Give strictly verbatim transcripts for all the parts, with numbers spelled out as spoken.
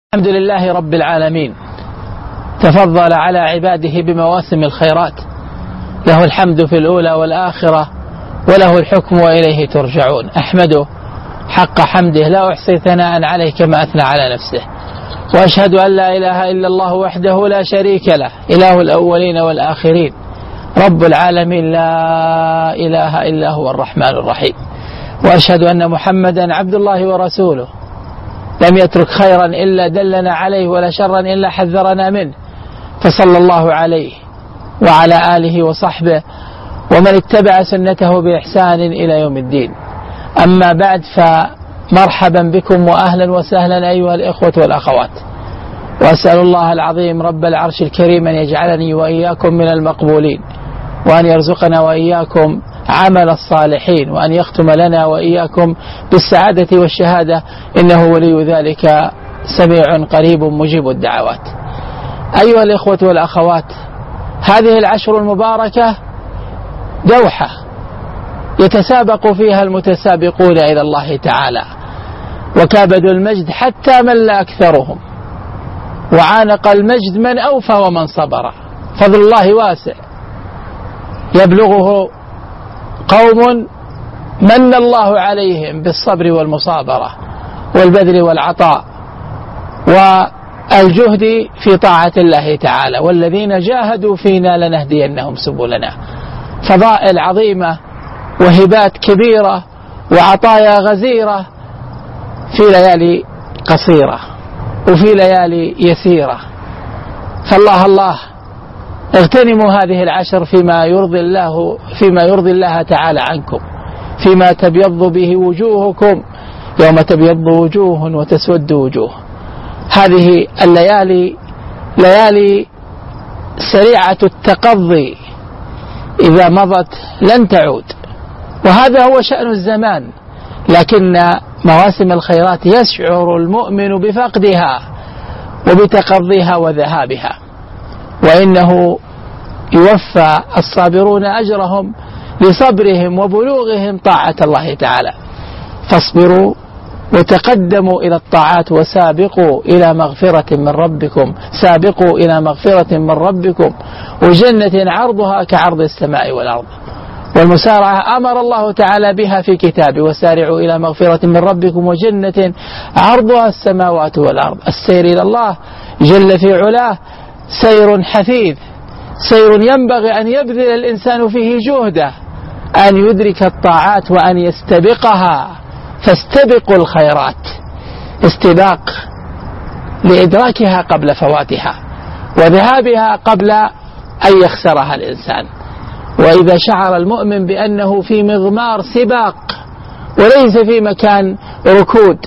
الحمد لله رب العالمين، تفضل على عباده بمواسم الخيرات، له الحمد في الأولى والآخرة وله الحكم وإليه ترجعون. أحمده حق حمده، لا أحصي ثناء عليه كما أثنى على نفسه، وأشهد أن لا إله إلا الله وحده لا شريك له، إله الأولين والآخرين، رب العالمين، لا إله إلا هو الرحمن الرحيم. وأشهد أن محمدا عبد الله ورسوله، لم يترك خيرا إلا دلنا عليه ولا شرا إلا حذرنا منه، فصلى الله عليه وعلى آله وصحبه ومن اتبع سنته بإحسان إلى يوم الدين. أما بعد، فمرحبا بكم وأهلا وسهلا أيها الإخوة والأخوات، وأسأل الله العظيم رب العرش الكريم أن يجعلني وإياكم من المقبولين، وأن يرزقنا وإياكم عمل الصالحين، وأن يختم لنا وإياكم بالسعادة والشهادة، إنه ولي ذلك سميع قريب مجيب الدعوات. أيها الإخوة والأخوات، هذه العشر المباركة دوحة يتسابق فيها المتسابقون إلى الله تعالى، وكابدوا المجد حتى من لا أكثرهم، وعانق المجد من أوفى ومن صبر. فضل الله واسع يبلغه قوم من الله عليهم بالصبر والمصابرة والبذل والعطاء والجهد في طاعة الله تعالى، والذين جاهدوا فينا لنهدينهم سبلنا. فضائل عظيمة وهبات كبيرة وعطايا غزيرة في ليالي قصيرة وفي ليالي يسيرة. فالله الله اغتنموا هذه العشر فيما يرضي الله فيما يرضي الله تعالى عنكم، فيما تبيض به وجوهكم يوم تبيض وجوه وتسود وجوه. هذه الليالي ليالي سريعة التقضي، إذا مضت لن تعود، وهذا هو شأن الزمان. لكن مواسم الخيرات يشعر المؤمن بفقدها وبتقضيها وذهابها، وإنه يوفى الصابرون أجرهم لصبرهم وبلوغهم طاعة الله تعالى. فاصبروا وتقدموا إلى الطاعات وسابقوا إلى مغفرة من ربكم، سابقوا إلى مغفرة من ربكم وجنة عرضها كعرض السماء والأرض. والمسارعة أمر الله تعالى بها في كتابه: وسارعوا إلى مغفرة من ربكم وجنة عرضها السماوات والأرض. السير إلى الله جل في علاه سير حثيث، سير ينبغي أن يبذل الإنسان فيه جهده، أن يدرك الطاعات وأن يستبقها. فاستبقوا الخيرات، استباق لإدراكها قبل فواتها وذهابها قبل أن يخسرها الإنسان. وإذا شعر المؤمن بأنه في مغمار سباق وليس في مكان ركود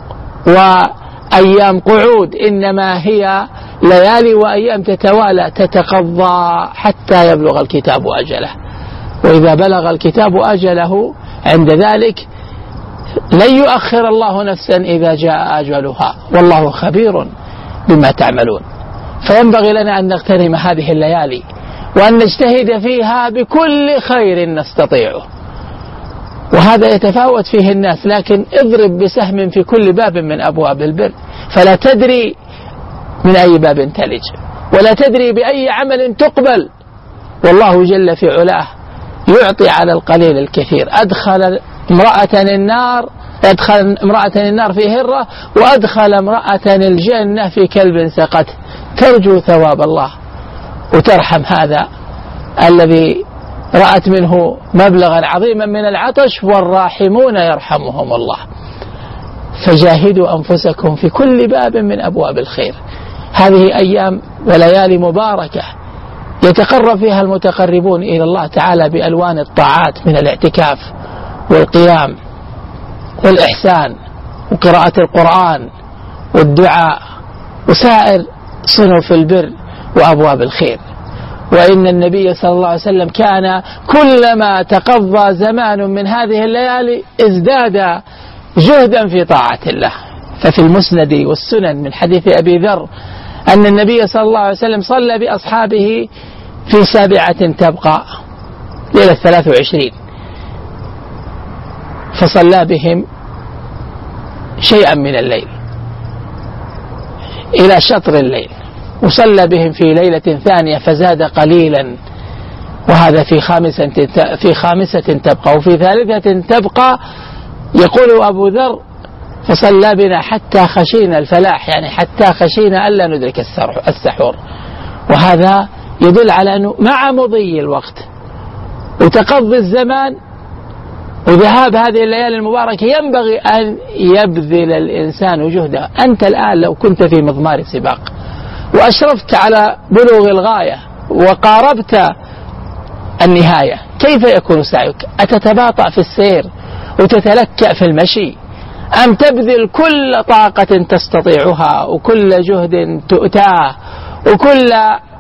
وأيام قعود، إنما هي ليالي وأيام تتوالى تتقضى حتى يبلغ الكتاب أجله. وإذا بلغ الكتاب أجله عند ذلك لن يؤخر الله نفسا إذا جاء أجلها، والله خبير بما تعملون. فينبغي لنا أن نغتنم هذه الليالي وأن نجتهد فيها بكل خير نستطيعه. وهذا يتفاوت فيه الناس، لكن اضرب بسهم في كل باب من أبواب البر، فلا تدري من أي باب تلج ولا تدري بأي عمل تقبل. والله جل في علاه يعطي على القليل الكثير. أدخل امرأة النار أدخل امرأة النار في هرة، وأدخل امرأة الجنة في كلب سقته، ترجو ثواب الله وترحم هذا الذي رأت منه مبلغا عظيما من العطش، والراحمون يرحمهم الله. فجاهدوا أنفسكم في كل باب من أبواب الخير. هذه أيام وليالي مباركة يتقرب فيها المتقربون إلى الله تعالى بألوان الطاعات، من الاعتكاف والقيام والإحسان وقراءة القرآن والدعاء وسائر صنوف البر وأبواب الخير. وإن النبي صلى الله عليه وسلم كان كلما تقضى زمان من هذه الليالي ازداد جهدا في طاعة الله. ففي المسند والسنن من حديث أبي ذر أن النبي صلى الله عليه وسلم صلى بأصحابه في سابعة تبقى ليلة ثلاث وعشرين، فصلى بهم شيئا من الليل، إلى شطر الليل، وصلى بهم في ليلة ثانية فزاد قليلا، وهذا في خامسة في خامسة تبقى، وفي ثالثة تبقى. يقول أبو ذر: فصلى بنا حتى خشينا الفلاح، يعني حتى خشينا ألا ندرك السحور. وهذا يدل على أنه مع مضي الوقت وتقضي الزمان وذهاب هذه الليالي المباركة ينبغي أن يبذل الإنسان جهده. أنت الآن لو كنت في مضمار سباق وأشرفت على بلوغ الغاية وقاربت النهاية، كيف يكون سعيك؟ أتتباطأ في السير وتتلكأ في المشي، أم تبذل كل طاقة تستطيعها وكل جهد تؤتاه وكل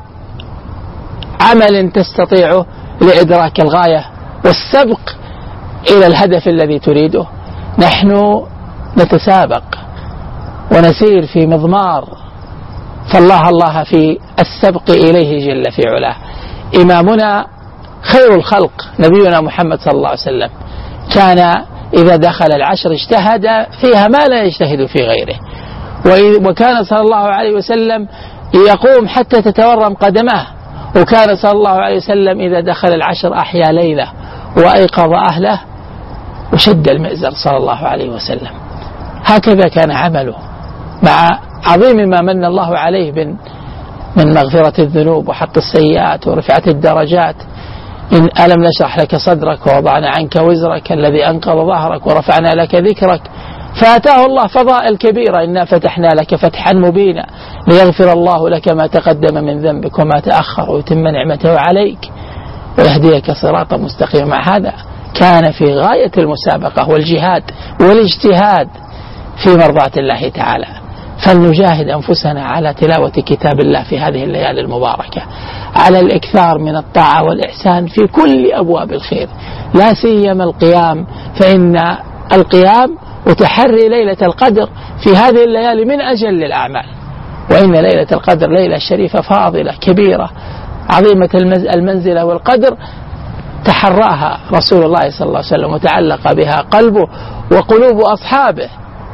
عمل تستطيعه لإدراك الغاية والسبق إلى الهدف الذي تريده؟ نحن نتسابق ونسير في مضمار، فالله الله في السبق إليه جل في علاه. إمامنا خير الخلق نبينا محمد صلى الله عليه وسلم كان إذا دخل العشر اجتهد فيها ما لا يجتهد في غيره، وكان صلى الله عليه وسلم يقوم حتى تتورم قدماه، وكان صلى الله عليه وسلم إذا دخل العشر أحيا ليلة وأيقظ أهله وشد المئزر صلى الله عليه وسلم. هكذا كان عمله، مع عظيم ما من الله عليه من من مغفرة الذنوب وحط السيئات ورفعة الدرجات. إن ألم نشرح لك صدرك ووضعنا عنك وزرك الذي أنقض ظهرك ورفعنا لك ذكرك، فأتاه الله فضائل كبيرة. إنا فتحنا لك فتحا مبينا ليغفر الله لك ما تقدم من ذنبك وما تأخر ويتم نعمته عليك ويهديك صراطا مستقيما. مع هذا كان في غاية المسابقة والجهاد والاجتهاد في مرضاة الله تعالى. فلنجاهد أنفسنا على تلاوة كتاب الله في هذه الليالي المباركة، على الإكثار من الطاعة والإحسان في كل أبواب الخير، لا سيما القيام، فإن القيام وتحري ليلة القدر في هذه الليالي من أجل الأعمال. وإن ليلة القدر ليلة شريفة فاضلة كبيرة عظيمة المنزلة والقدر، تحراها رسول الله صلى الله عليه وسلم وتعلق بها قلبه وقلوب أصحابه.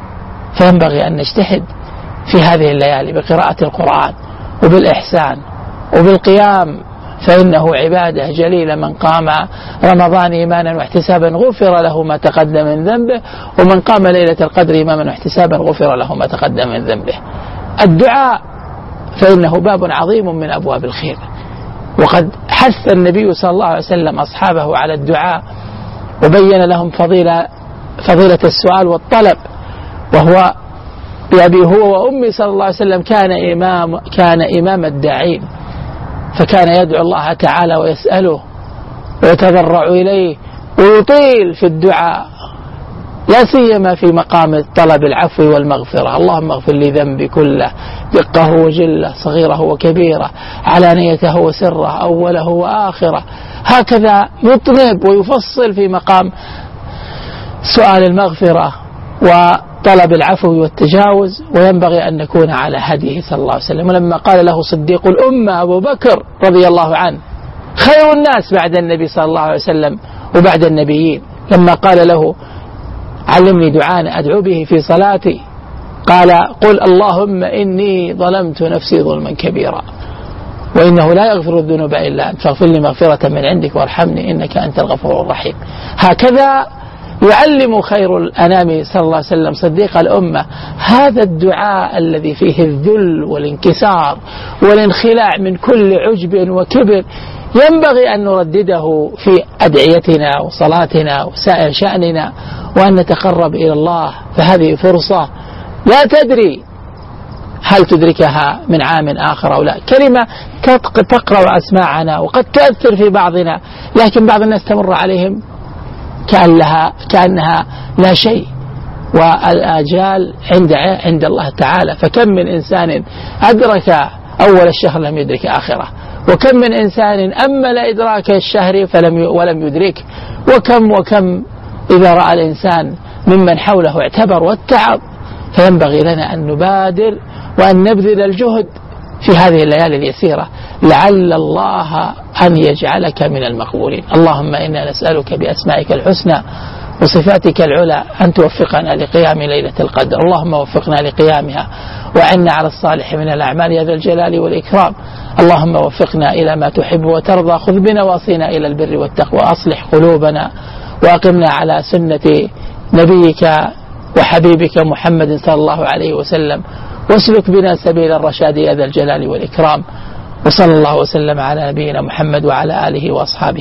فينبغي أن نجتهد في هذه الليالي بقراءة القرآن وبالإحسان وبالقيام، فإنه عبادة جليلة. من قام رمضان إيمانا واحتسابا غفر له ما تقدم من ذنبه، ومن قام ليلة القدر إيمانا واحتسابا غفر له ما تقدم من ذنبه. الدعاء فإنه باب عظيم من أبواب الخير، وقد حث النبي صلى الله عليه وسلم أصحابه على الدعاء وبين لهم فضيلة فضيلة السؤال والطلب. وهو بأبي هو وأمي صلى الله عليه وسلم كان إمام كان إمام الداعين، فكان يدعو الله تعالى ويسأله ويتضرع إليه ويطيل في الدعاء، لا سيما في مقام طلب العفو والمغفرة. اللهم اغفر لي ذنبي كله، دقه وجله، صغيره وكبيره، علانيته وسره، أوله وآخره. هكذا يطلب ويفصل في مقام سؤال المغفرة وطلب العفو والتجاوز، وينبغي أن نكون على هديه صلى الله عليه وسلم. ولما قال له صديق الأمة أبو بكر رضي الله عنه خير الناس بعد النبي صلى الله عليه وسلم وبعد النبيين، لما قال له علمني دعاء أدعو به في صلاتي، قال قل اللهم إني ظلمت نفسي ظلما كبيرا وإنه لا يغفر الذنوب إلا أنت فاغفر لي مغفرة من عندك وارحمني إنك أنت الغفور الرحيم. هكذا يعلم خير الأنام صلى الله عليه وسلم صديق الأمة هذا الدعاء الذي فيه الذل والانكسار والانخلاع من كل عجب وكبر، ينبغي أن نردده في أدعيتنا وصلاتنا وسائر شأننا، وأن نتقرب إلى الله. فهذه فرصة لا تدري هل تدركها من عام آخر أو لا. كلمة تقرأ أسماعنا وقد تأثر في بعضنا، لكن بعض الناس تمر عليهم كأن لها كأنها لا شيء، والآجال عند عند الله تعالى. فكم من إنسان أدرك أول الشهر لم يدرك آخره، وكم من إنسان أمل إدراك الشهر فلم ولم يدرك، وكم وكم إذا رأى الإنسان ممن حوله اعتبر واتعظ. فينبغي لنا أن نبادر وأن نبذل الجهد في هذه الليالي اليسيرة لعل الله أن يجعلك من المقبولين. اللهم إنا نسألك بأسمائك الحسنى وصفاتك العلى أن توفقنا لقيام ليلة القدر. اللهم وفقنا لقيامها وعنا على الصالح من الأعمال يا ذا الجلال والإكرام. اللهم وفقنا إلى ما تحب وترضى، خذ بنواصينا إلى البر والتقوى، أصلح قلوبنا وأقمنا على سنة نبيك وحبيبك محمد صلى الله عليه وسلم، واسلك بنا سبيل الرشاد يا ذا الجلال والإكرام. وصلى الله وسلم على نبينا محمد وعلى آله وأصحابه.